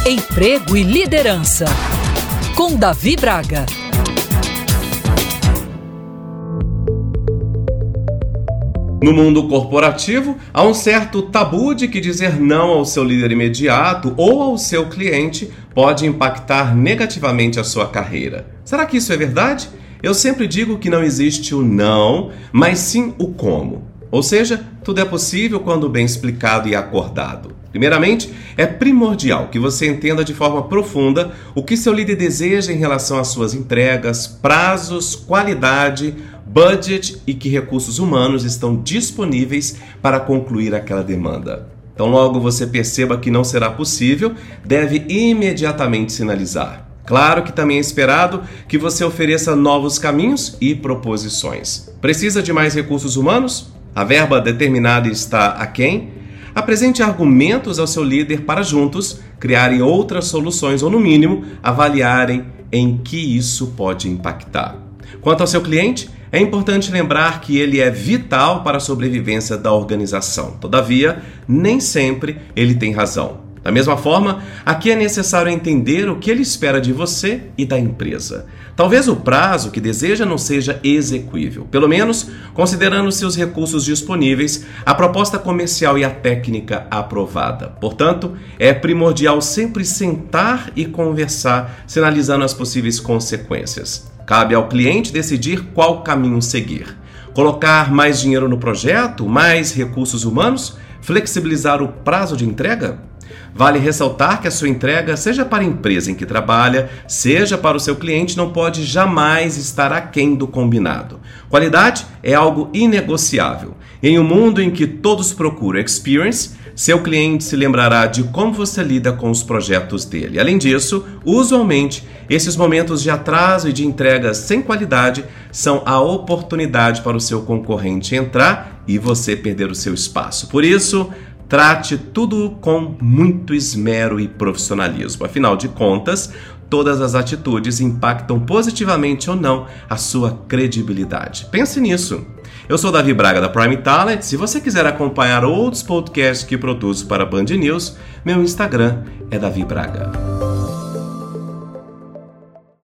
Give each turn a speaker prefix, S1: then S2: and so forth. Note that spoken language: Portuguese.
S1: Emprego e Liderança, com Davi Braga.
S2: No mundo corporativo, há um certo tabu de que dizer não ao seu líder imediato ou ao seu cliente pode impactar negativamente a sua carreira. Será que isso é verdade? Eu sempre digo que não existe o não, mas sim o como. Ou seja, tudo é possível quando bem explicado e acordado. Primeiramente, é primordial que você entenda de forma profunda o que seu líder deseja em relação às suas entregas, prazos, qualidade, budget e que recursos humanos estão disponíveis para concluir aquela demanda. Então, logo você perceba que não será possível, deve imediatamente sinalizar. Claro que também é esperado que você ofereça novos caminhos e proposições. Precisa de mais recursos humanos? A verba determinada está aquém? Apresente argumentos ao seu líder para juntos criarem outras soluções ou, no mínimo, avaliarem em que isso pode impactar. Quanto ao seu cliente, é importante lembrar que ele é vital para a sobrevivência da organização. Todavia, nem sempre ele tem razão. Da mesma forma, aqui é necessário entender o que ele espera de você e da empresa. Talvez o prazo que deseja não seja execuível, pelo menos considerando seus recursos disponíveis, a proposta comercial e a técnica aprovada. Portanto, é primordial sempre sentar e conversar, sinalizando as possíveis consequências. Cabe ao cliente decidir qual caminho seguir. Colocar mais dinheiro no projeto, mais recursos humanos, flexibilizar o prazo de entrega? Vale ressaltar que a sua entrega, seja para a empresa em que trabalha, seja para o seu cliente, não pode jamais estar aquém do combinado. Qualidade é algo inegociável. Em um mundo em que todos procuram experience, seu cliente se lembrará de como você lida com os projetos dele. Além disso, usualmente, esses momentos de atraso e de entrega sem qualidade são a oportunidade para o seu concorrente entrar e você perder o seu espaço. Por isso, trate tudo com muito esmero e profissionalismo. Afinal de contas, todas as atitudes impactam positivamente ou não a sua credibilidade. Pense nisso. Eu sou Davi Braga da Prime Talent. Se você quiser acompanhar outros podcasts que produzo para a Band News, meu Instagram é Davi Braga.